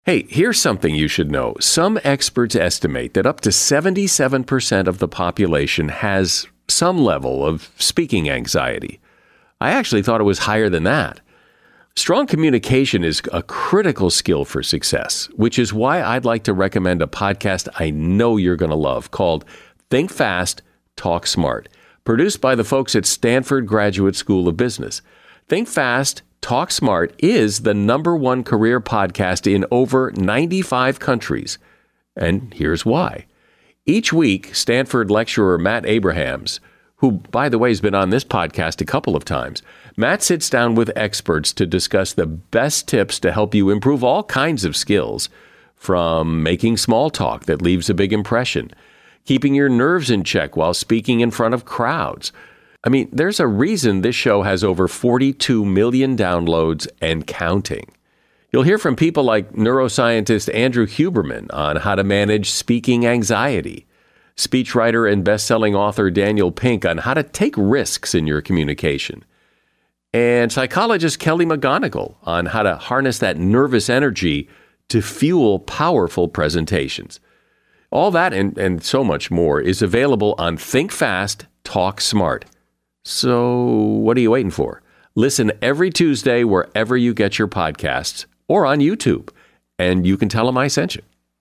Hey, here's something you should know. Some experts estimate that up to 77% of the population has some level of speaking anxiety. I actually thought it was higher than that. Strong communication is a critical skill for success, which is why I'd like to recommend a podcast I know you're going to love called Think Fast, Talk Smart, produced by the folks at Stanford Graduate School of Business. Think Fast, Talk Smart is the #1 career podcast in over 95 countries. And here's why. Each week, Stanford lecturer Matt Abrahams, who, by the way, has been on this podcast a couple of times, Matt sits down with experts to discuss the best tips to help you improve all kinds of skills, from making small talk that leaves a big impression, keeping your nerves in check while speaking in front of crowds. I mean, there's a reason this show has over 42 million downloads and counting. You'll hear from people like neuroscientist Andrew Huberman on how to manage speaking anxiety, speechwriter and best-selling author Daniel Pink on how to take risks in your communication, and psychologist Kelly McGonigal on how to harness that nervous energy to fuel powerful presentations. All that and so much more is available on Think Fast, Talk Smart. So what are you waiting for? Listen every Tuesday wherever you get your podcasts or on YouTube, and you can tell them I sent you.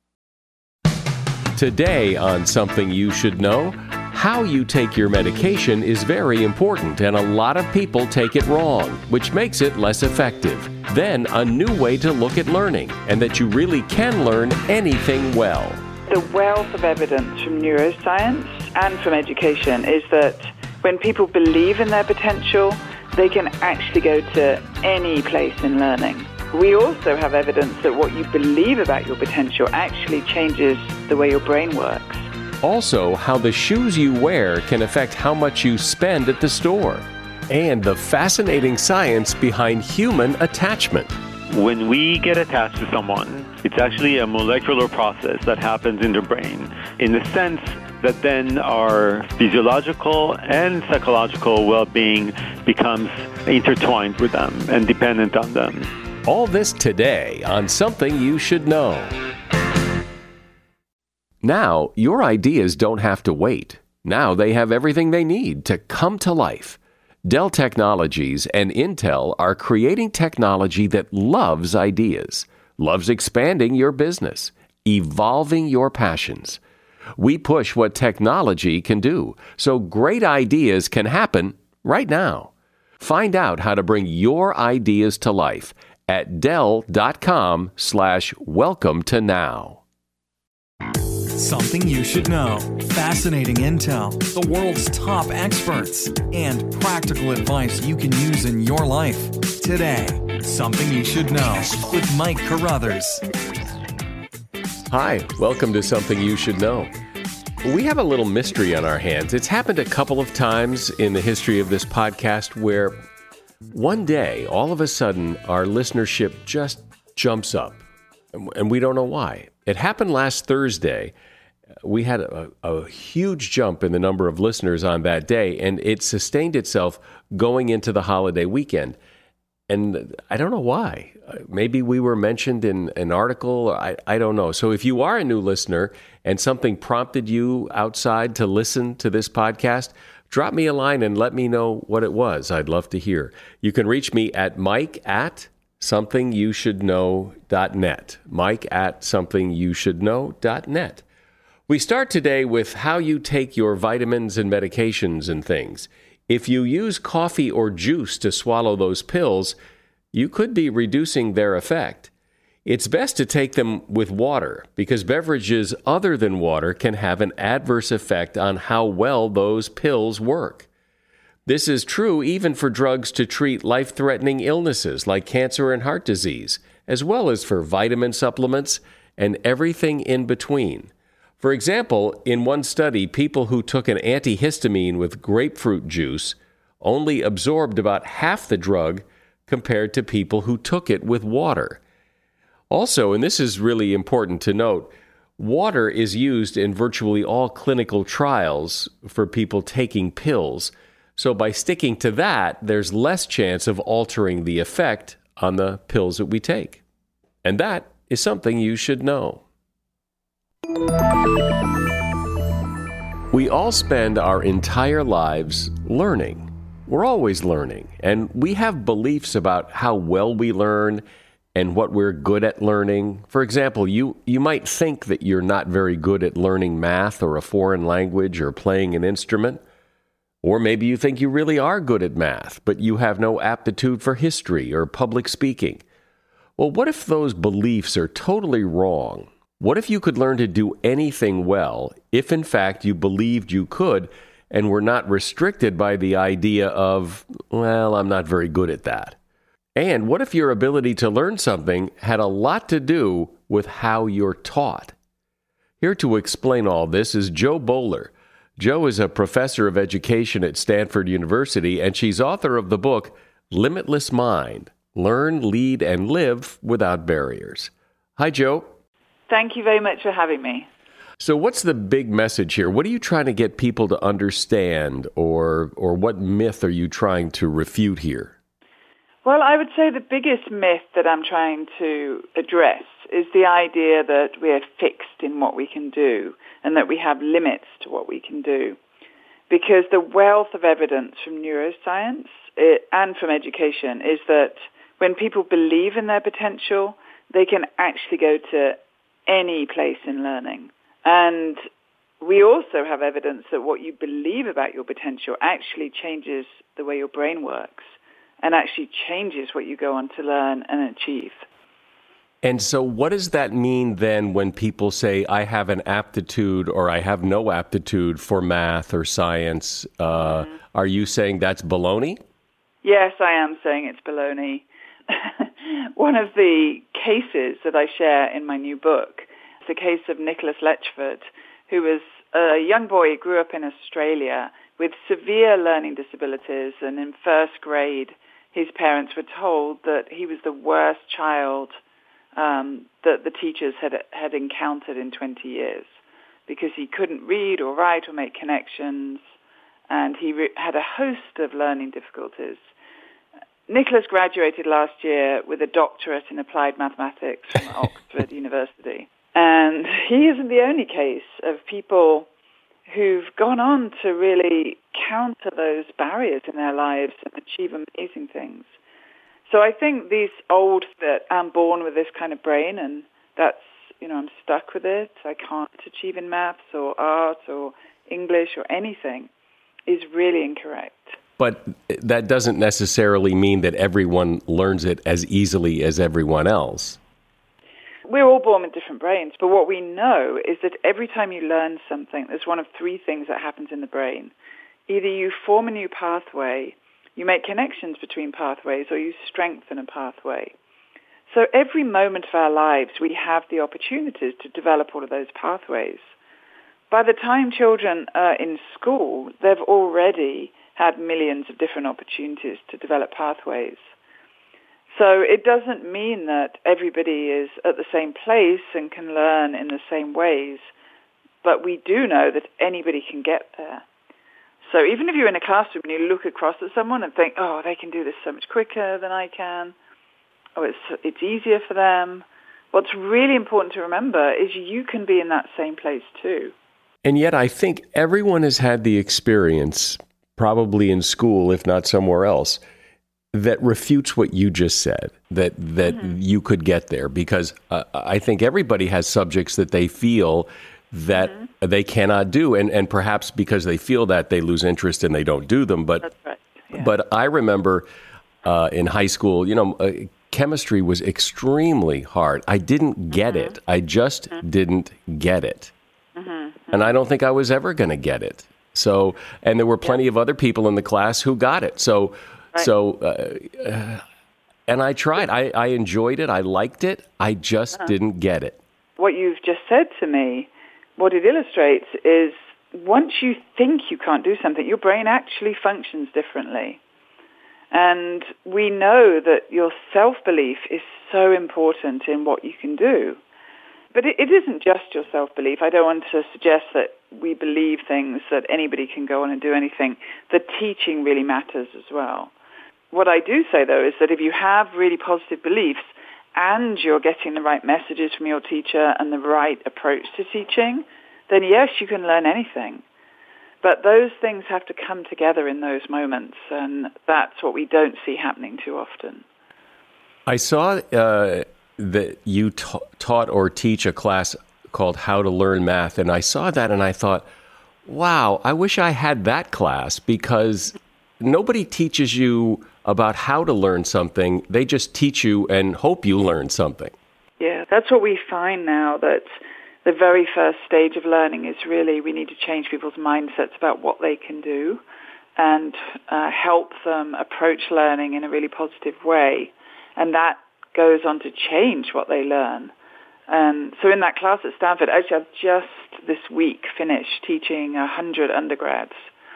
Today on Something You Should Know, how you take your medication is very important, and a lot of people take it wrong, which makes it less effective. Then a new way to look at learning, and that you really can learn anything well. The wealth of evidence from neuroscience and from education is that when people believe in their potential, they can actually go to any place in learning. We also have evidence that what you believe about your potential actually changes the way your brain works. Also, how the shoes you wear can affect how much you spend at the store. And the fascinating science behind human attachment. When we get attached to someone, it's actually a molecular process that happens in the brain, in the sense that then our physiological and psychological well-being becomes intertwined with them and dependent on them. All this today on Something You Should Know. Now, your ideas don't have to wait. Now they have everything they need to come to life. Dell Technologies and Intel are creating technology that loves ideas, loves expanding your business, evolving your passions. We push what technology can do, so great ideas can happen right now. Find out how to bring your ideas to life at Dell.com/welcome to now. Something you should know. Fascinating intel, the world's top experts, and practical advice you can use in your life. Today, Something You Should Know with Mike Carruthers. Hi, welcome to Something You Should Know. We have a little mystery on our hands. It's happened a couple of times in the history of this podcast where one day, all of a sudden, our listenership just jumps up, and we don't know why. It happened last Thursday. We had a huge jump in the number of listeners on that day, and it sustained itself going into the holiday weekend. And I don't know why. Maybe we were mentioned in an article. I don't know. So if you are a new listener and something prompted you outside to listen to this podcast, drop me a line and let me know what it was. I'd love to hear. You can reach me at mike@somethingyoushouldknow.net. mike@somethingyoushouldknow.net. We start today with how you take your vitamins and medications and things. If you use coffee or juice to swallow those pills, you could be reducing their effect. It's best to take them with water because beverages other than water can have an adverse effect on how well those pills work. This is true even for drugs to treat life-threatening illnesses like cancer and heart disease, as well as for vitamin supplements and everything in between. For example, in one study, people who took an antihistamine with grapefruit juice only absorbed about half the drug compared to people who took it with water. Also, and this is really important to note, water is used in virtually all clinical trials for people taking pills. So by sticking to that, there's less chance of altering the effect on the pills that we take. And that is something you should know. We all spend our entire lives learning. We're always learning, and we have beliefs about how well we learn and what we're good at learning. For example, you might think that you're not very good at learning math or a foreign language or playing an instrument. Or maybe you think you really are good at math, but you have no aptitude for history or public speaking. Well, what if those beliefs are totally wrong? What if you could learn to do anything well if, in fact, you believed you could and were not restricted by the idea of, well, I'm not very good at that? And what if your ability to learn something had a lot to do with how you're taught? Here to explain all this is Jo Boaler. Jo is a professor of education at Stanford University, and she's author of the book, Limitless Mind, Learn, Lead, and Live Without Barriers. Hi, Jo. Thank you very much for having me. So what's the big message here? What are you trying to get people to understand, or what myth are you trying to refute here? Well, I would say the biggest myth that I'm trying to address is the idea that we're fixed in what we can do and that we have limits to what we can do. Because the wealth of evidence from neuroscience and from education is that when people believe in their potential, they can actually go to any place in learning. And we also have evidence that what you believe about your potential actually changes the way your brain works and actually changes what you go on to learn and achieve. And so what does that mean then when people say, I have an aptitude or I have no aptitude for math or science? Are you saying that's baloney? Yes, I am saying it's baloney. One of the cases that I share in my new book is the case of Nicholas Letchford, who was a young boy who grew up in Australia with severe learning disabilities, and in first grade his parents were told that he was the worst child that the teachers had encountered in 20 years because he couldn't read or write or make connections, and he had a host of learning difficulties. Nicholas graduated last year with a doctorate in applied mathematics from Oxford University. And he isn't the only case of people who've gone on to really counter those barriers in their lives and achieve amazing things. So I think these old that I'm born with this kind of brain and that's, I'm stuck with it, I can't achieve in maths or art or English or anything, is really incorrect. But that doesn't necessarily mean that everyone learns it as easily as everyone else. We're all born with different brains, but what we know is that every time you learn something, there's one of three things that happens in the brain. Either you form a new pathway, you make connections between pathways, or you strengthen a pathway. So every moment of our lives, we have the opportunities to develop all of those pathways. By the time children are in school, they've already had millions of different opportunities to develop pathways. So it doesn't mean that everybody is at the same place and can learn in the same ways, but we do know that anybody can get there. So even if you're in a classroom and you look across at someone and think, oh, they can do this so much quicker than I can, or it's easier for them, what's really important to remember is you can be in that same place too. And yet I think everyone has had the experience, probably in school, if not somewhere else, that refutes what you just said, that you could get there. Because I think everybody has subjects that they feel that they cannot do. And perhaps because they feel that, they lose interest and they don't do them. But, that's right. Yeah. But I remember in high school, chemistry was extremely hard. I didn't get it. I just didn't get it. And I don't think I was ever going to get it. So, and there were plenty of other people in the class who got it. So, and I tried. I enjoyed it. I liked it. I just didn't get it. What you've just said to me, what it illustrates is once you think you can't do something, your brain actually functions differently. And we know that your self-belief is so important in what you can do. But it isn't just your self-belief. I don't want to suggest that we believe things, that anybody can go on and do anything. The teaching really matters as well. What I do say, though, is that if you have really positive beliefs and you're getting the right messages from your teacher and the right approach to teaching, then yes, you can learn anything. But those things have to come together in those moments, and that's what we don't see happening too often. I saw that you taught or teach a class called How to Learn Math, and I saw that and I thought, wow, I wish I had that class, because nobody teaches you about how to learn something. They just teach you and hope you learn something. Yeah, that's what we find now, that the very first stage of learning is really we need to change people's mindsets about what they can do and help them approach learning in a really positive way. And that goes on to change what they learn. And so in that class at Stanford, actually I've just this week finished teaching 100 undergrads.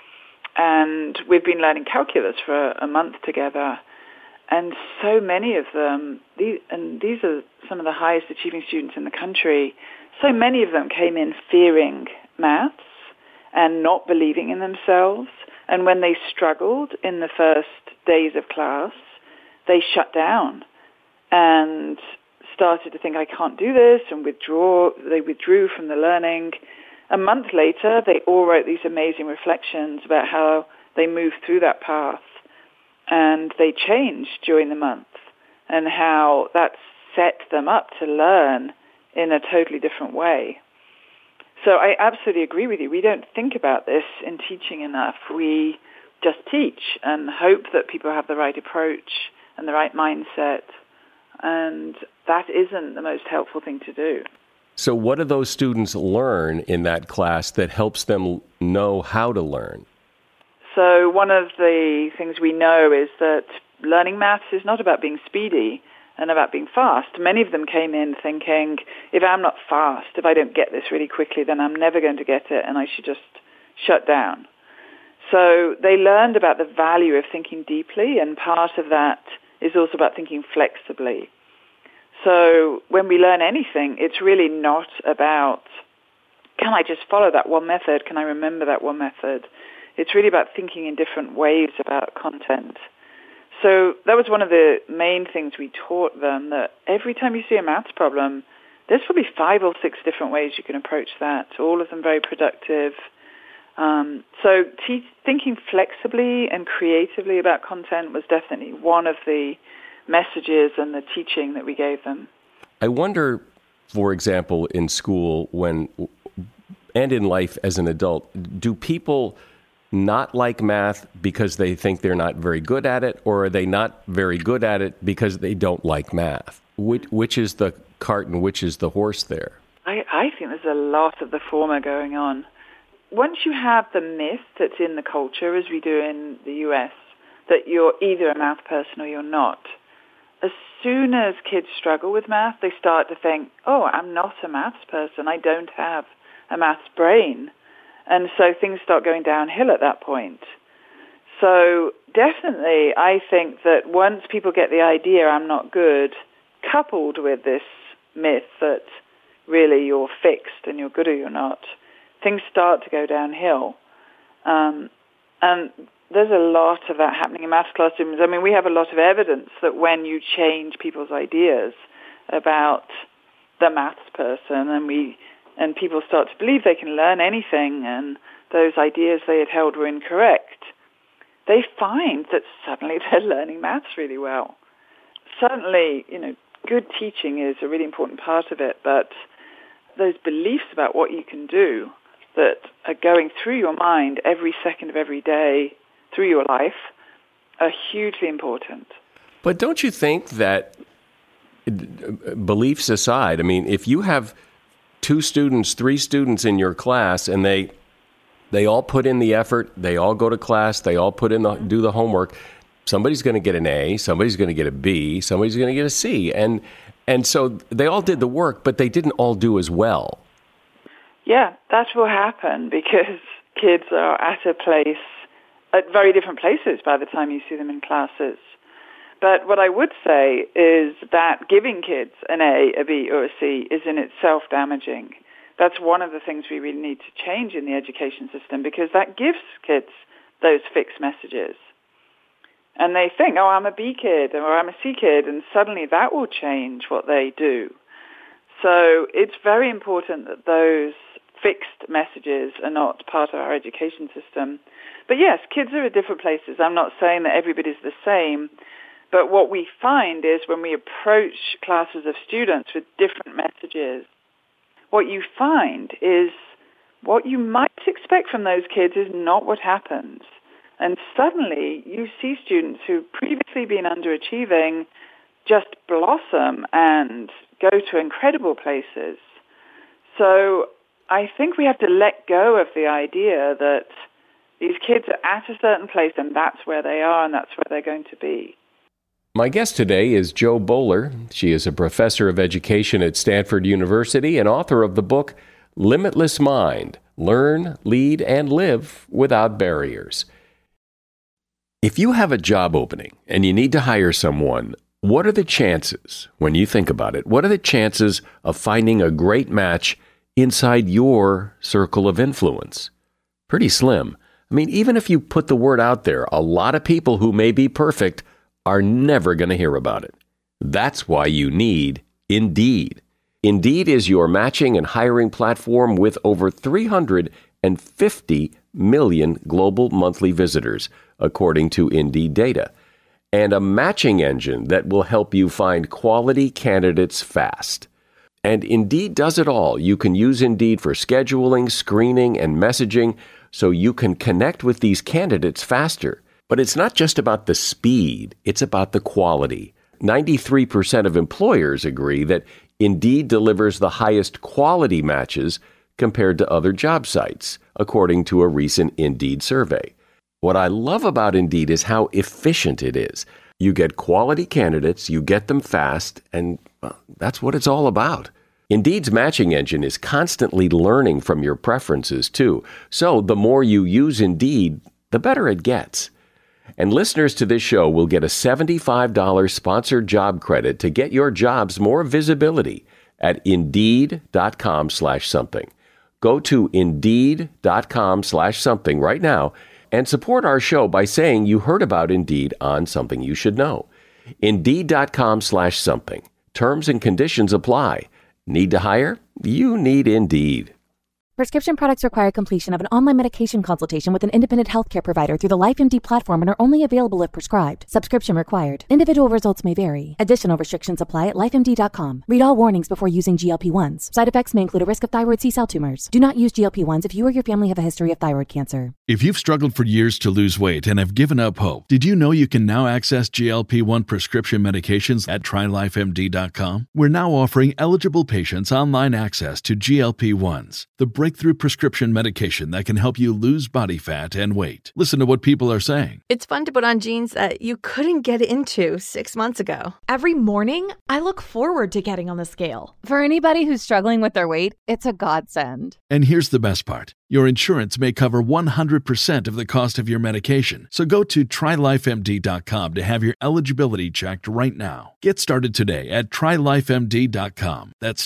And we've been learning calculus for a month together. And so many of them, these are some of the highest achieving students in the country, so many of them came in fearing maths and not believing in themselves. And when they struggled in the first days of class, they shut down and started to think, I can't do this, and they withdrew from the learning. A month later, they all wrote these amazing reflections about how they moved through that path, and they changed during the month, and how that set them up to learn in a totally different way. So I absolutely agree with you. We don't think about this in teaching enough. We just teach and hope that people have the right approach and the right mindset, and that isn't the most helpful thing to do. So what do those students learn in that class that helps them know how to learn? So one of the things we know is that learning maths is not about being speedy and about being fast. Many of them came in thinking, if I'm not fast, if I don't get this really quickly, then I'm never going to get it and I should just shut down. So they learned about the value of thinking deeply, and part of that is also about thinking flexibly. So when we learn anything, it's really not about, can I just follow that one method? Can I remember that one method? It's really about thinking in different ways about content. So that was one of the main things we taught them, that every time you see a maths problem, there's probably 5 or 6 different ways you can approach that, all of them very productive. So thinking flexibly and creatively about content was definitely one of the messages and the teaching that we gave them. I wonder, for example, in school and in life as an adult, do people not like math because they think they're not very good at it, or are they not very good at it because they don't like math? Which is the cart and which is the horse there? I think there's a lot of the former going on. Once you have the myth that's in the culture, as we do in the US, that you're either a math person or you're not, as soon as kids struggle with math, they start to think, oh, I'm not a maths person, I don't have a maths brain. And so things start going downhill at that point. So definitely, I think that once people get the idea I'm not good, coupled with this myth that really you're fixed and you're good or you're not, things start to go downhill. And there's a lot of that happening in maths classrooms. I mean, we have a lot of evidence that when you change people's ideas about the maths person, and people start to believe they can learn anything, and those ideas they had held were incorrect, they find that suddenly they're learning maths really well. Certainly, good teaching is a really important part of it, but those beliefs about what you can do that are going through your mind every second of every day through your life are hugely important. But don't you think that, beliefs aside, I mean, if you have 2 students, 3 students in your class, and they all put in the effort, they all go to class, they all do the homework, somebody's going to get an A, somebody's going to get a B, somebody's going to get a C. And so they all did the work, but they didn't all do as well. Yeah, that will happen because kids are at very different places by the time you see them in classes. But what I would say is that giving kids an A, a B, or a C is in itself damaging. That's one of the things we really need to change in the education system, because that gives kids those fixed messages. And they think, oh, I'm a B kid or I'm a C kid, and suddenly that will change what they do. So it's very important that those fixed messages are not part of our education system. But yes, kids are at different places. I'm not saying that everybody's the same. But what we find is when we approach classes of students with different messages, what you find is what you might expect from those kids is not what happens. And suddenly you see students who've previously been underachieving just blossom and go to incredible places. So I think we have to let go of the idea that these kids are at a certain place and that's where they are and that's where they're going to be. My guest today is Jo Boaler. She is a professor of education at Stanford University and author of the book Limitless Mind: Learn, Lead, and Live Without Barriers. If you have a job opening and you need to hire someone, what are the chances, when you think about it, what are the chances of finding a great match inside your circle of influence? Pretty slim. I mean, even if you put the word out there, a lot of people who may be perfect are never going to hear about it. That's why you need Indeed. Indeed is your matching and hiring platform with over 350 million global monthly visitors, according to Indeed data, and a matching engine that will help you find quality candidates fast. And Indeed does it all. You can use Indeed for scheduling, screening, and messaging so you can connect with these candidates faster. But it's not just about the speed, it's about the quality. 93% of employers agree that Indeed delivers the highest quality matches compared to other job sites, according to a recent Indeed survey. What I love about Indeed is how efficient it is. You get quality candidates, you get them fast, and that's what it's all about. Indeed's matching engine is constantly learning from your preferences, too. So the more you use Indeed, the better it gets. And listeners to this show will get a $75 sponsored job credit to get your jobs more visibility at Indeed.com/something. Go to Indeed.com/something right now and support our show by saying you heard about Indeed on Something You Should Know. Indeed.com/something. Terms and conditions apply. Need to hire? You need Indeed. Prescription products require completion of an online medication consultation with an independent healthcare provider through the LifeMD platform and are only available if prescribed. Subscription required. Individual results may vary. Additional restrictions apply at lifemd.com. Read all warnings before using GLP-1s. Side effects may include a risk of thyroid C-cell tumors. Do not use GLP-1s if you or your family have a history of thyroid cancer. If you've struggled for years to lose weight and have given up hope, did you know you can now access GLP-1 prescription medications at TryLifeMD.com? We're now offering eligible patients online access to GLP-1s, the breakthrough prescription medication that can help you lose body fat and weight. Listen to what people are saying. It's fun to put on jeans that you couldn't get into 6 months ago. Every morning, I look forward to getting on the scale. For anybody who's struggling with their weight, it's a godsend. And here's the best part. Your insurance may cover 100% of the cost of your medication. So go to TryLifeMD.com to have your eligibility checked right now. Get started today at TryLifeMD.com. That's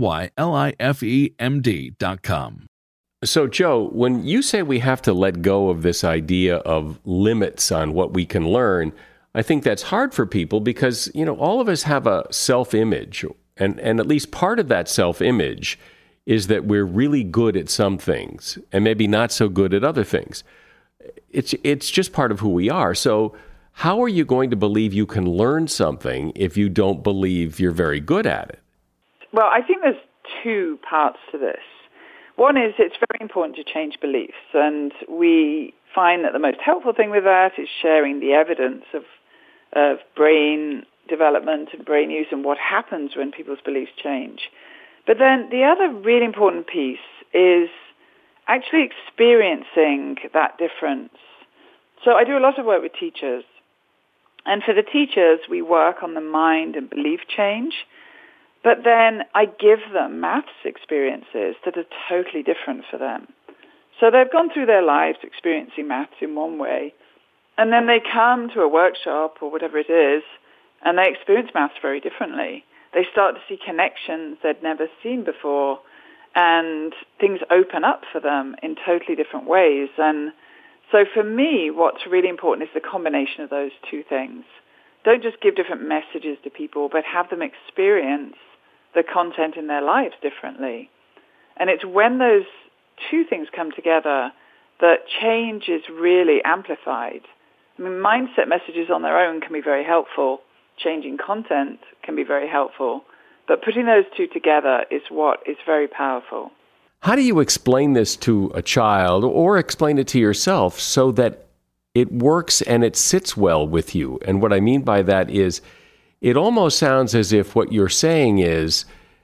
TryLifeMD.com. So, Jo, when you say we have to let go of this idea of limits on what we can learn, I think that's hard for people because, all of us have a self-image, and at least part of that self-image is that we're really good at some things and maybe not so good at other things. It's just part of who we are. So how are you going to believe you can learn something if you don't believe you're very good at it? Well, I think there's two parts to this. One is it's very important to change beliefs, and we find that the most helpful thing with that is sharing the evidence of brain development and brain use and what happens when people's beliefs change. But then the other really important piece is actually experiencing that difference. So I do a lot of work with teachers. And for the teachers, we work on the mind and belief change. But then I give them maths experiences that are totally different for them. So they've gone through their lives experiencing maths in one way. And then they come to a workshop or whatever it is, and they experience maths very differently. They start to see connections they'd never seen before, and things open up for them in totally different ways. And So for me, what's really important is the combination of those two things. Don't just give different messages to people, but have them experience the content in their lives differently. And it's when those two things come together that change is really amplified. I mean, mindset messages on their own can be very helpful. Changing content can be very helpful. But putting those two together is what is very powerful. How do you explain this to a child or explain it to yourself so that it works and it sits well with you? And what I mean by that is it almost sounds as if what you're saying is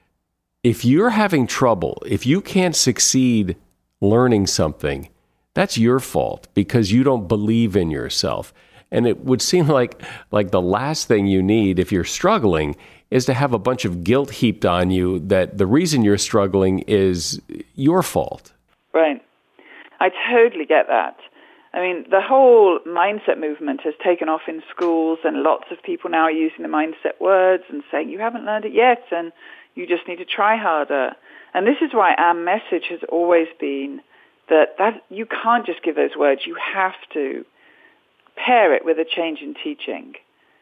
if you're having trouble, if you can't succeed learning something, that's your fault because you don't believe in yourself. And it would seem like the last thing you need if you're struggling is to have a bunch of guilt heaped on you that the reason you're struggling is your fault. Right. I totally get that. I mean, the whole mindset movement has taken off in schools, and lots of people now are using the mindset words and saying, you haven't learned it yet, and you just need to try harder. And this is why our message has always been that you can't just give those words. You have to pair it with a change in teaching.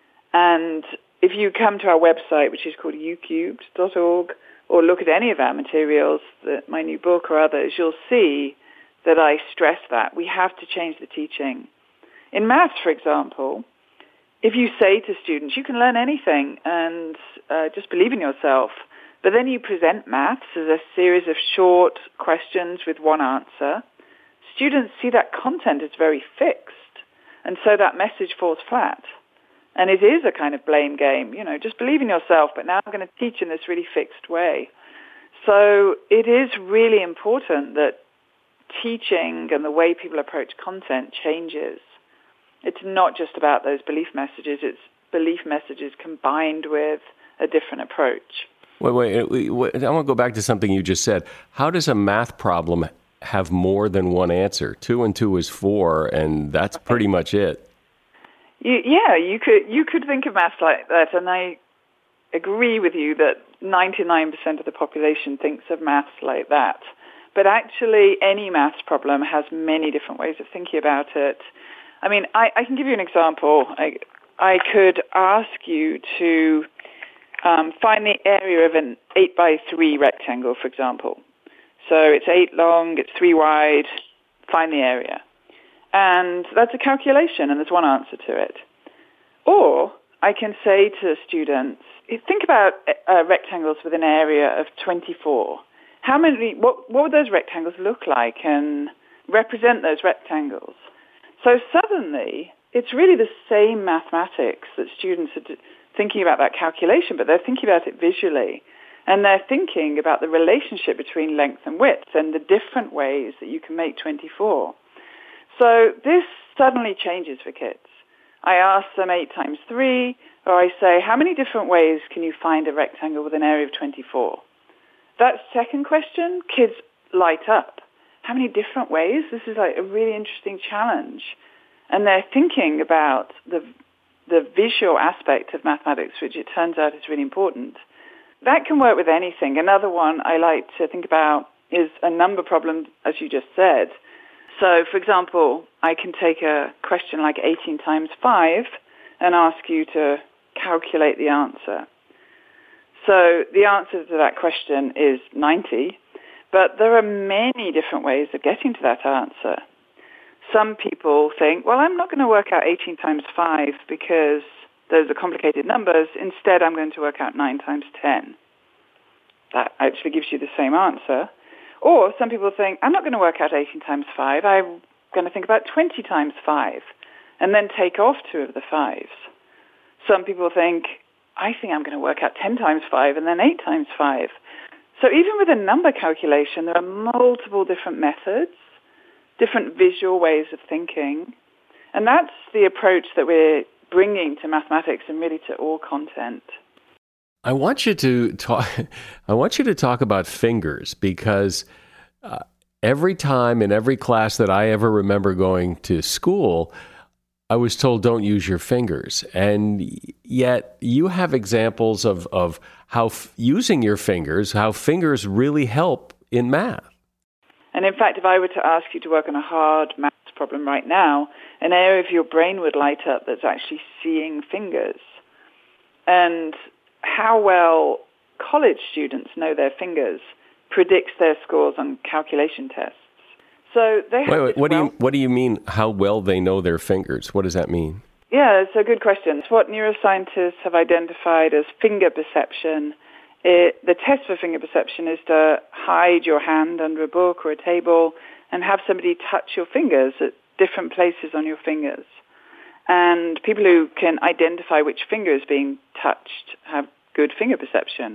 And if you come to our website, which is called ucubed.org, or look at any of our materials, my new book or others, you'll see that I stress that. We have to change the teaching. In maths, for example, if you say to students, you can learn anything and just believe in yourself, but then you present maths as a series of short questions with one answer, students see that content is very fixed, and so that message falls flat. And it is a kind of blame game, just believe in yourself, but now I'm going to teach in this really fixed way. So it is really important that teaching and the way people approach content changes. It's not just about those belief messages, it's belief messages combined with a different approach. Wait, I want to go back to something you just said. How does a math problem have more than one answer? 2 and 2 is 4, and that's pretty much it. You could think of maths like that, and I agree with you that 99% of the population thinks of maths like that. But actually, any maths problem has many different ways of thinking about it. I mean, I can give you an example. I could ask you to find the area of an 8x3 rectangle, for example. So it's 8 long, it's 3 wide, find the area. And that's a calculation, and there's one answer to it. Or I can say to students, think about rectangles with an area of 24. What would those rectangles look like, and represent those rectangles? So suddenly, it's really the same mathematics that students are thinking about that calculation, but they're thinking about it visually. And they're thinking about the relationship between length and width and the different ways that you can make 24. So this suddenly changes for kids. I ask them 8 times 3, or I say, how many different ways can you find a rectangle with an area of 24? That second question, kids light up. How many different ways? This is like a really interesting challenge. And they're thinking about the visual aspect of mathematics, which it turns out is really important. That can work with anything. Another one I like to think about is a number problem, as you just said. So, for example, I can take a question like 18 times 5 and ask you to calculate the answer. So the answer to that question is 90, but there are many different ways of getting to that answer. Some people think, well, I'm not going to work out 18 times 5 because those are complicated numbers. Instead, I'm going to work out 9 times 10. That actually gives you the same answer. Or some people think, I'm not going to work out 18 times 5. I'm going to think about 20 times 5 and then take off 2 of the 5s. Some people think, I think I'm going to work out 10 times 5 and then 8 times 5. So even with a number calculation, there are multiple different methods, different visual ways of thinking. And that's the approach that we're bringing to mathematics and really to all content. I want you to talk about fingers, because every time in every class that I ever remember going to school, I was told don't use your fingers. And yet you have examples of how using your fingers, how fingers really help in math. And in fact, if I were to ask you to work on a hard math problem right now, an area of your brain would light up that's actually seeing fingers. And how well college students know their fingers predicts their scores on calculation tests. So they have Wait, what do you mean how well they know their fingers? What does that mean? Yeah, it's a good question. It's what neuroscientists have identified as finger perception. The test for finger perception is to hide your hand under a book or a table and have somebody touch your fingers at different places on your fingers. And people who can identify which finger is being touched have good finger perception.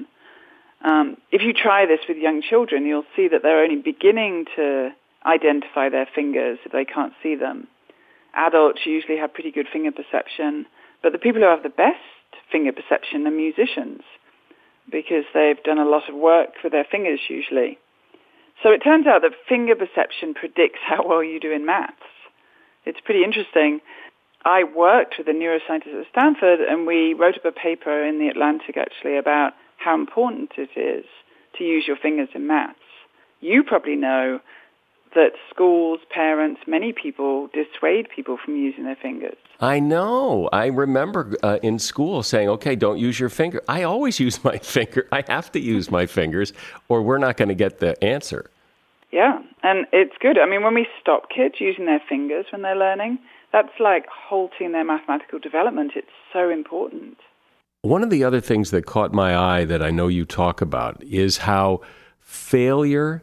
If you try this with young children, you'll see that they're only beginning to identify their fingers if they can't see them. Adults usually have pretty good finger perception, but the people who have the best finger perception are musicians because they've done a lot of work with their fingers usually. So it turns out that finger perception predicts how well you do in maths. It's pretty interesting. I worked with a neuroscientist at Stanford, and we wrote up a paper in The Atlantic, actually, about how important it is to use your fingers in maths. You probably know that schools, parents, many people dissuade people from using their fingers. I know. I remember in school saying, okay, don't use your finger. I always use my finger. I have to use my fingers, or we're not going to get the answer. Yeah, and it's good. I mean, when we stop kids using their fingers when they're learning, that's like halting their mathematical development. It's so important. One of the other things that caught my eye that I know you talk about is how failure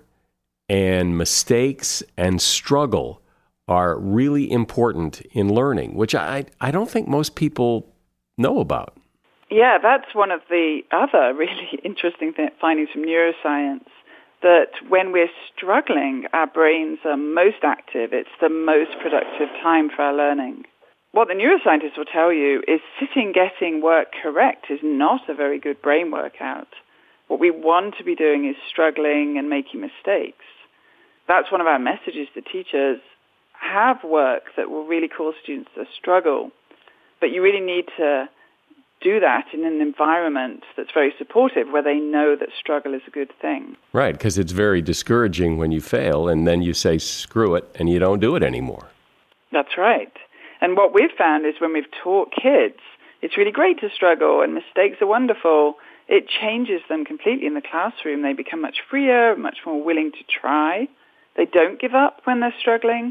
and mistakes and struggle are really important in learning, which I don't think most people know about. Yeah, that's one of the other really interesting findings from neuroscience, that when we're struggling, our brains are most active. It's the most productive time for our learning. What the neuroscientists will tell you is sitting getting work correct is not a very good brain workout. What we want to be doing is struggling and making mistakes. That's one of our messages to teachers. Have work that will really cause students to struggle, but you really need to do that in an environment that's very supportive, where they know that struggle is a good thing. Right, because it's very discouraging when you fail, and then you say, screw it, and you don't do it anymore. That's right. And what we've found is when we've taught kids, it's really great to struggle, and mistakes are wonderful. It changes them completely in the classroom. They become much freer, much more willing to try. They don't give up when they're struggling.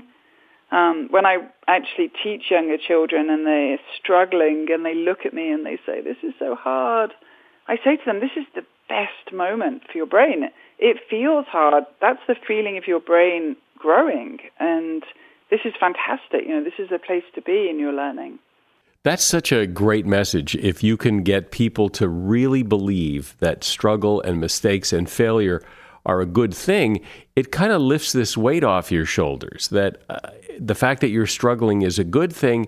When I actually teach younger children and they're struggling and they look at me and they say, this is so hard, I say to them, this is the best moment for your brain. It feels hard. That's the feeling of your brain growing. And this is fantastic. You know, this is a place to be in your learning. That's such a great message. If you can get people to really believe that struggle and mistakes and failure are a good thing, it kind of lifts this weight off your shoulders, that the fact that you're struggling is a good thing.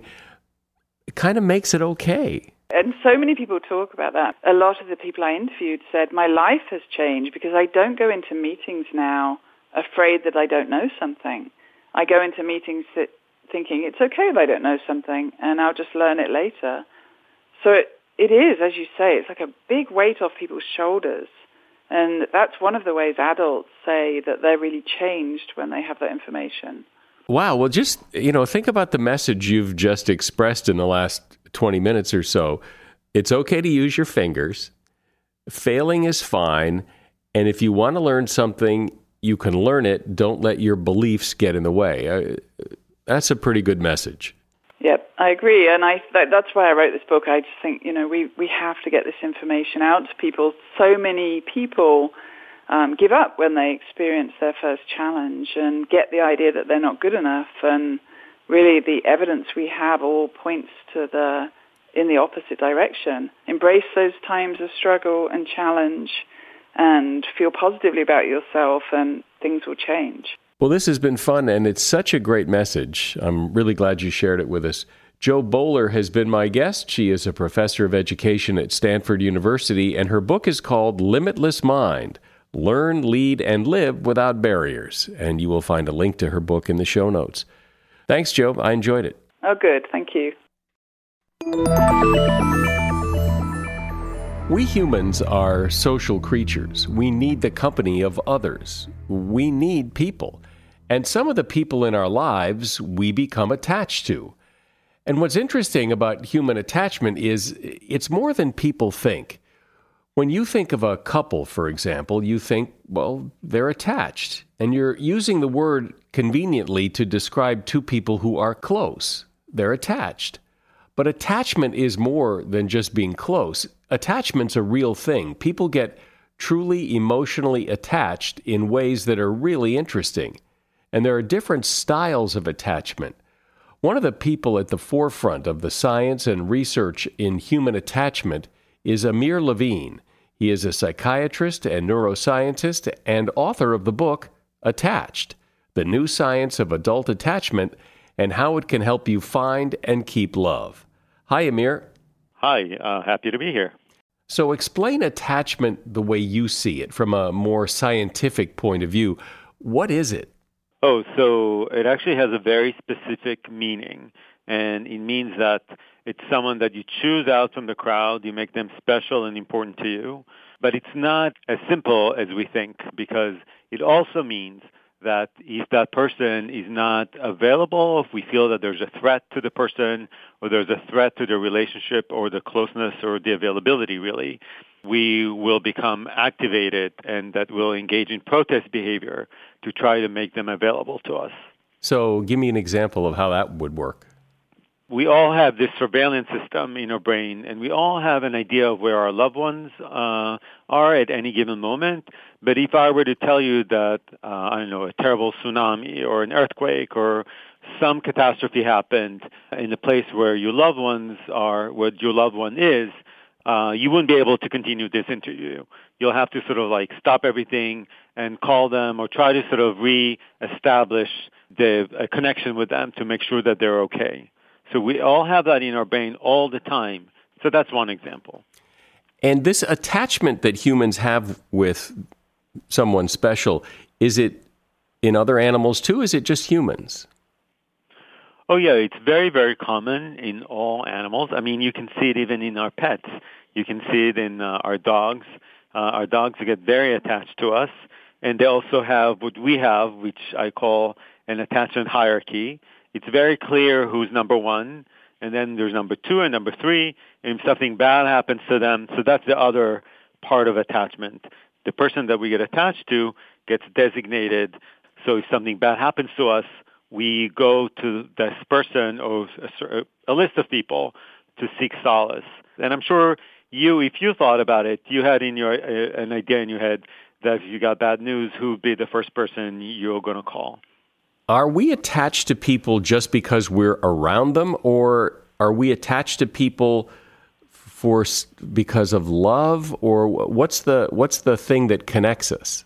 It kind of makes it okay. And so many people talk about that. A lot of the people I interviewed said, my life has changed because I don't go into meetings now afraid that I don't know something. I go into meetings thinking it's okay if I don't know something and I'll just learn it later. So it is, as you say, it's like a big weight off people's shoulders. And that's one of the ways adults say that they're really changed when they have that information. Wow. Well, just, think about the message you've just expressed in the last 20 minutes or so. It's okay to use your fingers. Failing is fine. And if you want to learn something, you can learn it. Don't let your beliefs get in the way. That's a pretty good message. Yep, I agree. And that's why I wrote this book. I just think, we have to get this information out to people. So many people give up when they experience their first challenge and get the idea that they're not good enough. And really the evidence we have all points to in the opposite direction. Embrace those times of struggle and challenge and feel positively about yourself, and things will change. Well, this has been fun, and it's such a great message. I'm really glad you shared it with us. Jo Boaler has been my guest. She is a professor of education at Stanford University, and her book is called Limitless Mind: Learn, Lead, and Live Without Barriers. And you will find a link to her book in the show notes. Thanks, Jo. I enjoyed it. Oh, good. Thank you. We humans are social creatures. We need the company of others. We need people. And some of the people in our lives we become attached to. And what's interesting about human attachment is it's more than people think. When you think of a couple, for example, you think, well, they're attached. And you're using the word conveniently to describe two people who are close. They're attached. But attachment is more than just being close. Attachment's a real thing. People get truly emotionally attached in ways that are really interesting. And there are different styles of attachment. One of the people at the forefront of the science and research in human attachment is Amir Levine. He is a psychiatrist and neuroscientist and author of the book Attached, The New Science of Adult Attachment and How It Can Help You Find and Keep Love. Hi, Amir. Hi, happy to be here. So explain attachment the way you see it from a more scientific point of view. What is it? Oh, so it actually has a very specific meaning, and it means that it's someone that you choose out from the crowd, you make them special and important to you, but it's not as simple as we think, because it also means that if that person is not available, if we feel that there's a threat to the person, or there's a threat to the relationship, or the closeness, or the availability, really, we will become activated, and that will engage in protest behavior to try to make them available to us. So give me an example of how that would work. We all have this surveillance system in our brain, and we all have an idea of where our loved ones are at any given moment. But if I were to tell you that, a terrible tsunami or an earthquake or some catastrophe happened in the place where your loved ones are, where your loved one is, you wouldn't be able to continue this interview. You'll have to sort of like stop everything and call them or try to sort of re-establish a connection with them to make sure that they're okay. So we all have that in our brain all the time. So that's one example. And this attachment that humans have with someone special, is it in other animals too? Is it just humans? Oh, yeah, it's very, very common in all animals. I mean, you can see it even in our pets. You can see it in our dogs. Our dogs get very attached to us. And they also have what we have, which I call an attachment hierarchy. It's very clear who's number one, and then there's number two and number three, and if something bad happens to them, so that's the other part of attachment. The person that we get attached to gets designated, so if something bad happens to us, we go to this person or a list of people to seek solace. And I'm sure if you thought about it, you had an idea in your head that if you got bad news, who would be the first person you're going to call? Are we attached to people just because we're around them, or are we attached to people because of love, or what's the thing that connects us?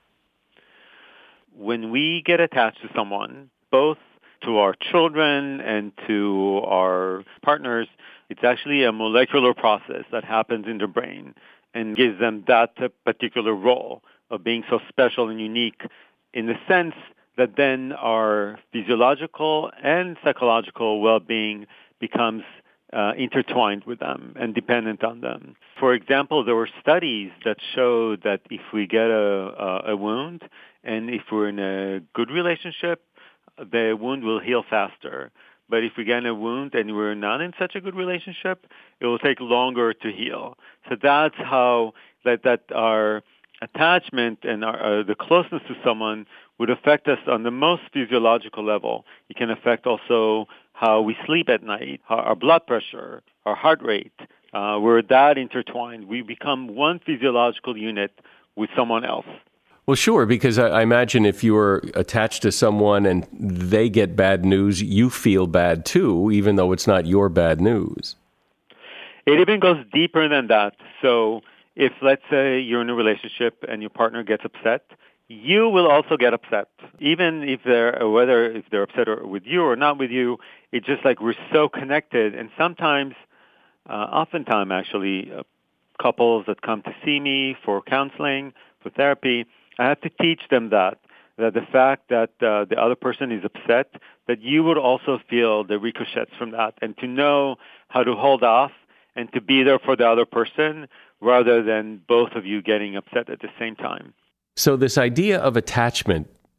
When we get attached to someone, both to our children and to our partners, it's actually a molecular process that happens in the brain and gives them that particular role of being so special and unique, in the sense that then our physiological and psychological well-being becomes intertwined with them and dependent on them. For example, there were studies that showed that if we get a wound and if we're in a good relationship, the wound will heal faster. But if we get a wound and we're not in such a good relationship, it will take longer to heal. So that's how that our attachment and the closeness to someone would affect us on the most physiological level. It can affect also how we sleep at night, our blood pressure, our heart rate. We're that intertwined. We become one physiological unit with someone else. Well, sure, because I imagine if you're attached to someone and they get bad news, you feel bad too, even though it's not your bad news. It even goes deeper than that. So if, let's say, you're in a relationship and your partner gets upset, you will also get upset, even if they're upset with you or not with you. It's just like we're so connected. And sometimes, oftentimes actually, couples that come to see me for counseling, for therapy, I have to teach them that the fact that the other person is upset, that you would also feel the ricochets from that, and to know how to hold off and to be there for the other person rather than both of you getting upset at the same time. So this idea of attachment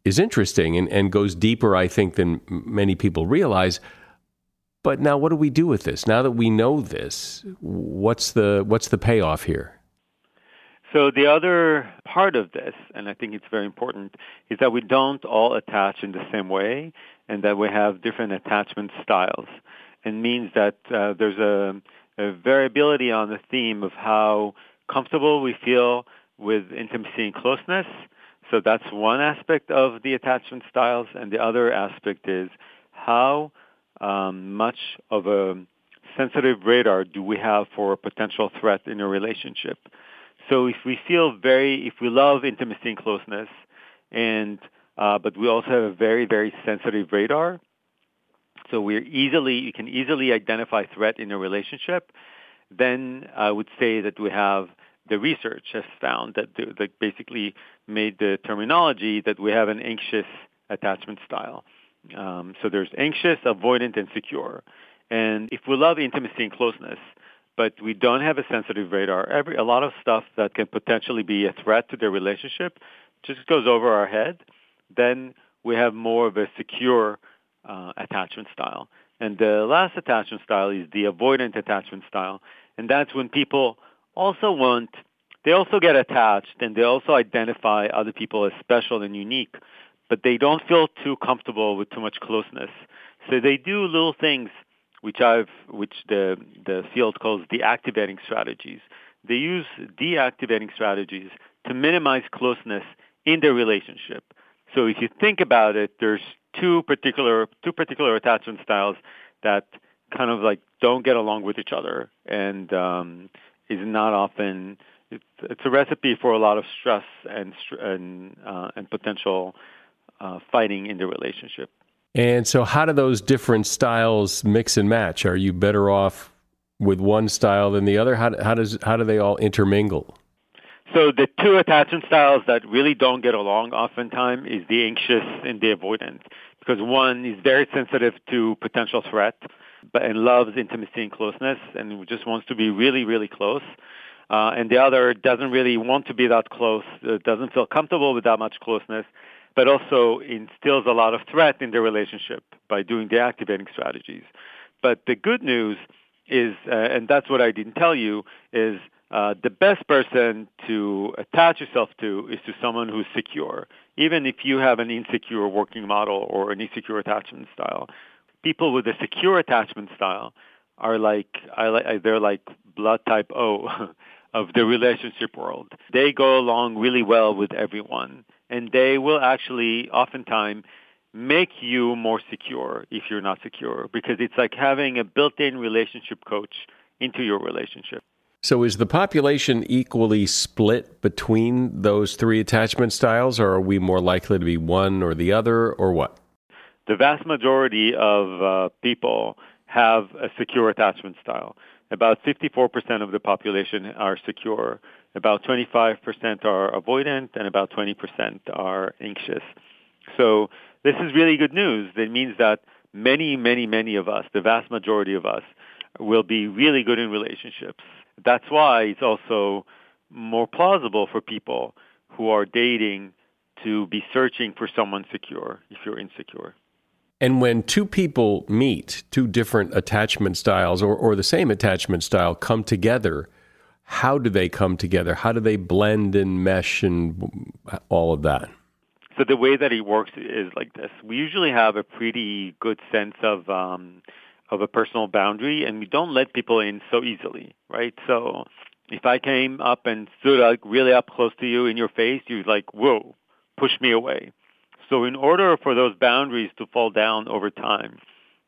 is interesting and goes deeper, I think, than many people realize. But now what do we do with this? Now that we know this, what's the payoff here? So the other part of this, and I think it's very important, is that we don't all attach in the same way and that we have different attachment styles. It means that there's a variability on the theme of how comfortable we feel with intimacy and closeness. So that's one aspect of the attachment styles. And the other aspect is how much of a sensitive radar do we have for a potential threat in a relationship. So if we love intimacy and closeness, but we also have a very, very sensitive radar, so you can easily identify threat in a relationship, then I would say that the research has found that basically made the terminology that we have an anxious attachment style. So there's anxious, avoidant, and secure. And if we love intimacy and closeness, but we don't have a sensitive radar, a lot of stuff that can potentially be a threat to the relationship just goes over our head, then we have more of a secure attachment style. And the last attachment style is the avoidant attachment style. And that's when people they also get attached and they also identify other people as special and unique, but they don't feel too comfortable with too much closeness. So they do little things which the field calls deactivating strategies. They use deactivating strategies to minimize closeness in their relationship. So if you think about it, there's two particular attachment styles that kind of like don't get along with each other, and is not often. It's a recipe for a lot of stress and potential fighting in the relationship. And so how do those different styles mix and match? Are you better off with one style than the other? How do they all intermingle? So the two attachment styles that really don't get along oftentimes is the anxious and the avoidant, because one is very sensitive to potential threat and loves intimacy and closeness and just wants to be really, really close. And the other doesn't really want to be that close, doesn't feel comfortable with that much closeness, but also instills a lot of threat in the relationship by doing deactivating strategies. But the good news is, and that's what I didn't tell you, is the best person to attach yourself to is to someone who's secure, even if you have an insecure working model or an insecure attachment style. People with a secure attachment style are they're like blood type O of the relationship world. They go along really well with everyone, and they will actually oftentimes make you more secure if you're not secure, because it's like having a built-in relationship coach into your relationship. So is the population equally split between those three attachment styles, or are we more likely to be one or the other, or what? The vast majority of people have a secure attachment style. About 54% of the population are secure. About 25% are avoidant, and about 20% are anxious. So this is really good news. That means that many, many, many of us, the vast majority of us, will be really good in relationships. That's why it's also more plausible for people who are dating to be searching for someone secure if you're insecure. And when two people meet, two different attachment styles or the same attachment style come together, how do they come together? How do they blend and mesh and all of that? So the way that it works is like this. We usually have a pretty good sense of a personal boundary, and we don't let people in so easily, right? So if I came up and stood like really up close to you in your face, you'd like, whoa, push me away. So in order for those boundaries to fall down over time,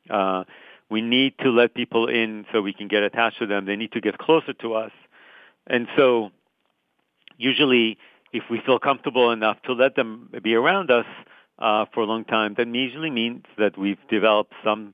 we need to let people in so we can get attached to them. They need to get closer to us. And so usually if we feel comfortable enough to let them be around us for a long time, that usually means that we've developed some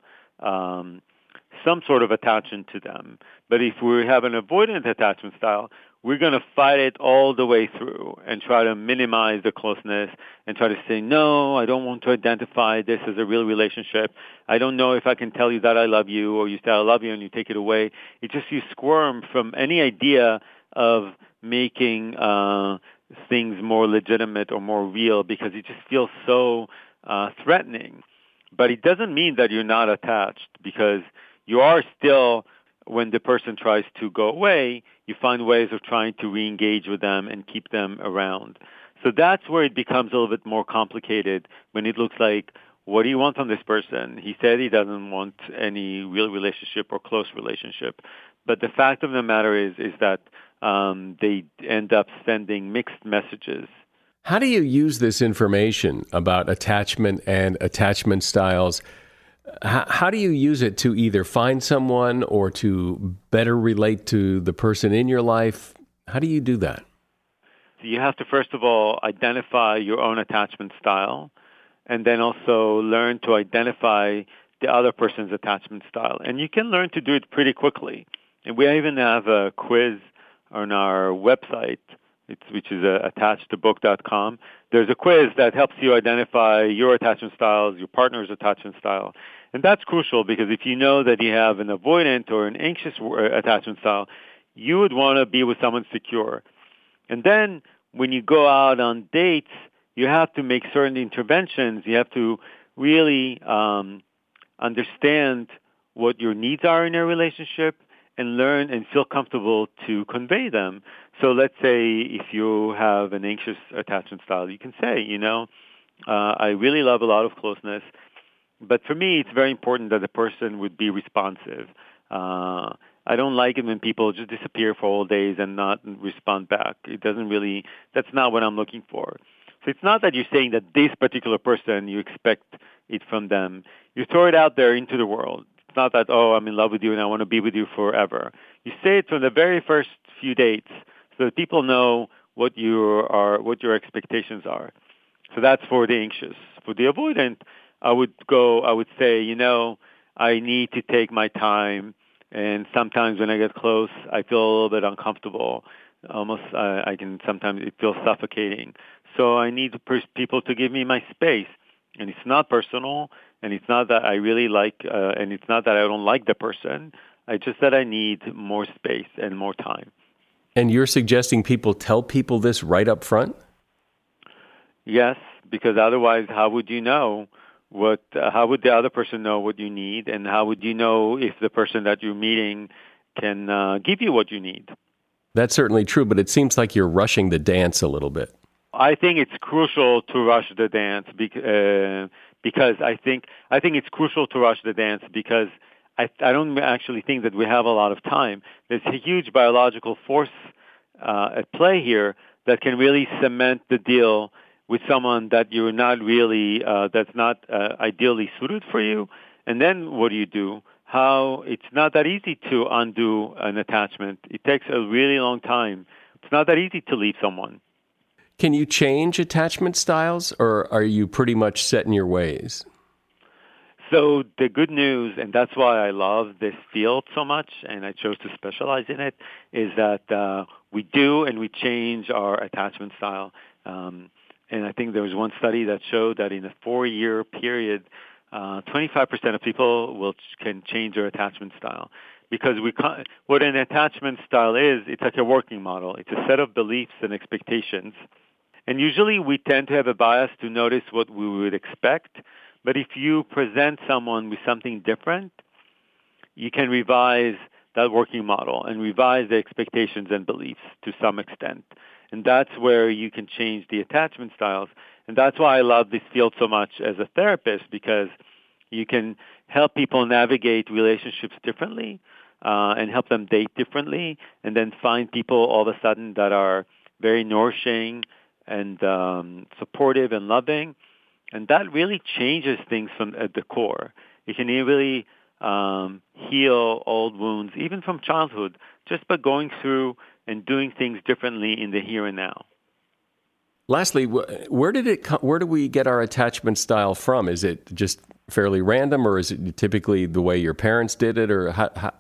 sort of attachment to them. But if we have an avoidant attachment style, we're going to fight it all the way through and try to minimize the closeness and try to say, no, I don't want to identify this as a real relationship. I don't know if I can tell you that I love you, or you say I love you and you take it away. It's just you squirm from any idea of making things more legitimate or more real because it just feels so threatening. But it doesn't mean that you're not attached, because you are still, when the person tries to go away, you find ways of trying to re-engage with them and keep them around. So that's where it becomes a little bit more complicated, when it looks like, what do you want from this person? He said he doesn't want any real relationship or close relationship. But the fact of the matter is that they end up sending mixed messages. How do you use this information about attachment and attachment styles? How do you use it to either find someone or to better relate to the person in your life? How do you do that? So you have to, first of all, identify your own attachment style, and then also learn to identify the other person's attachment style. And you can learn to do it pretty quickly. And we even have a quiz on our website, which is attachedtobook.com. There's a quiz that helps you identify your attachment styles, your partner's attachment style. And that's crucial, because if you know that you have an avoidant or an anxious attachment style, you would want to be with someone secure. And then when you go out on dates, you have to make certain interventions. You have to really understand what your needs are in a relationship and learn and feel comfortable to convey them. So let's say if you have an anxious attachment style, you can say, I really love a lot of closeness, but for me, it's very important that the person would be responsive. I don't like it when people just disappear for whole days and not respond back. That's not what I'm looking for. So it's not that you're saying that this particular person, you expect it from them. You throw it out there into the world. It's not that, I'm in love with you and I want to be with you forever. You say it from the very first few dates so that people know what your expectations are. So that's for the anxious. For the avoidant, I would say, I need to take my time, and sometimes when I get close, I feel a little bit uncomfortable. Almost, sometimes it feels suffocating. So I need people to give me my space. And it's not personal, and it's not that I really like, and it's not that I don't like the person. I just that I need more space and more time. And you're suggesting people tell people this right up front? Yes, because otherwise, how would you know how would the other person know what you need, and how would you know if the person that you're meeting can give you what you need? That's certainly true, but it seems like you're rushing the dance a little bit. I think it's crucial to rush the dance because I think it's crucial to rush the dance because I don't actually think that we have a lot of time. There's a huge biological force at play here that can really cement the deal with someone that you're not really, that's not ideally suited for you. And then what do? It's not that easy to undo an attachment. It takes a really long time. It's not that easy to leave someone. Can you change attachment styles, or are you pretty much set in your ways? So the good news, and that's why I love this field so much, and I chose to specialize in it, is that we do and we change our attachment style. And I think there was one study that showed that in a 4-year period, 25% of people can change their attachment style. Because what an attachment style is, it's like a working model. It's a set of beliefs and expectations. And usually we tend to have a bias to notice what we would expect. But if you present someone with something different, you can revise that working model and revise the expectations and beliefs to some extent. And that's where you can change the attachment styles. And that's why I love this field so much as a therapist, because you can help people navigate relationships differently and help them date differently, and then find people all of a sudden that are very nourishing and supportive and loving. And that really changes things from at the core. It can really heal old wounds, even from childhood, just by going through and doing things differently in the here and now. Lastly, where do we get our attachment style from? Is it just fairly random, or is it typically the way your parents did it, or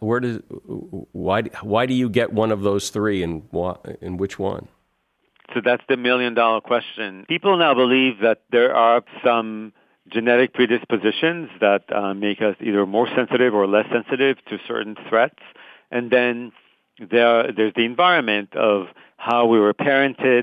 why do you get one of those three, and which one? So that's the $1 million question. People now believe that there are some genetic predispositions that make us either more sensitive or less sensitive to certain threats. And then there's the environment of how we were parented,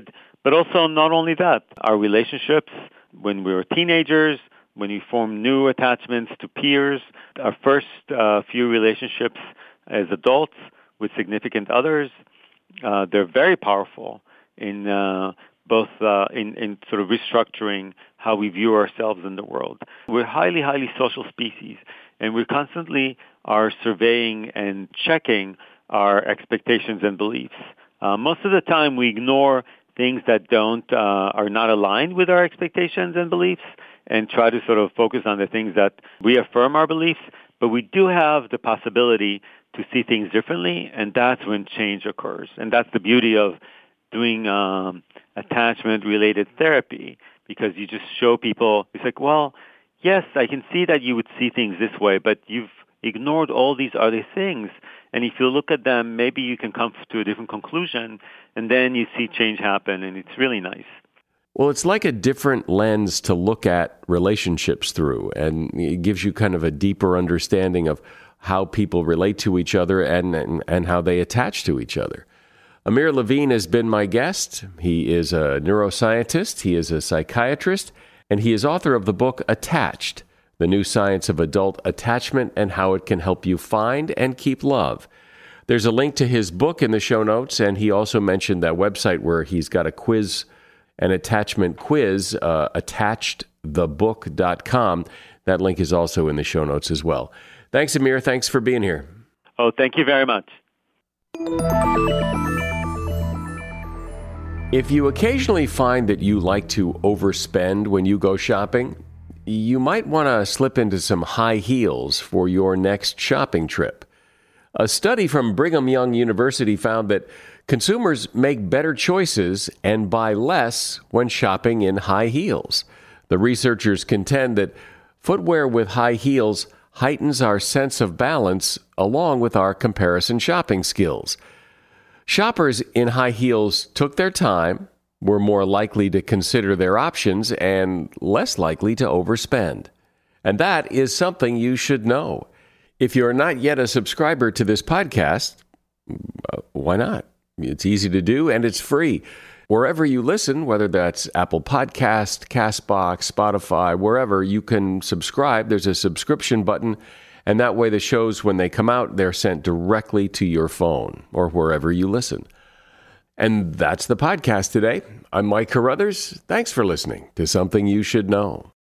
But also not only that, our relationships when we were teenagers, when we form new attachments to peers, our first few relationships as adults with significant others, they're very powerful in both in sort of restructuring how we view ourselves in the world. We're highly, highly social species, and we constantly are surveying and checking our expectations and beliefs. Most of the time, we ignore things that are not aligned with our expectations and beliefs, and try to sort of focus on the things that reaffirm our beliefs. But we do have the possibility to see things differently, and that's when change occurs. And that's the beauty of doing attachment-related therapy, because you just show people, it's like, well, yes, I can see that you would see things this way, but you've ignored all these other things. And if you look at them, maybe you can come to a different conclusion, and then you see change happen, and it's really nice. Well, it's like a different lens to look at relationships through, and it gives you kind of a deeper understanding of how people relate to each other and how they attach to each other. Amir Levine has been my guest. He is a neuroscientist, he is a psychiatrist, and he is author of the book Attached, The New Science of Adult Attachment and How It Can Help You Find and Keep Love. There's a link to his book in the show notes, and he also mentioned that website where he's got a quiz, an attachment quiz, attachedthebook.com. That link is also in the show notes as well. Thanks, Amir. Thanks for being here. Oh, thank you very much. If you occasionally find that you like to overspend when you go shopping, you might want to slip into some high heels for your next shopping trip. A study from Brigham Young University found that consumers make better choices and buy less when shopping in high heels. The researchers contend that footwear with high heels heightens our sense of balance along with our comparison shopping skills. Shoppers in high heels took their time, were more likely to consider their options, and less likely to overspend. And that is something you should know. If you're not yet a subscriber to this podcast, why not? It's easy to do, and it's free. Wherever you listen, whether that's Apple Podcast, CastBox, Spotify, wherever, you can subscribe. There's a subscription button, and that way the shows, when they come out, they're sent directly to your phone or wherever you listen. And that's the podcast today. I'm Mike Carruthers. Thanks for listening to Something You Should Know.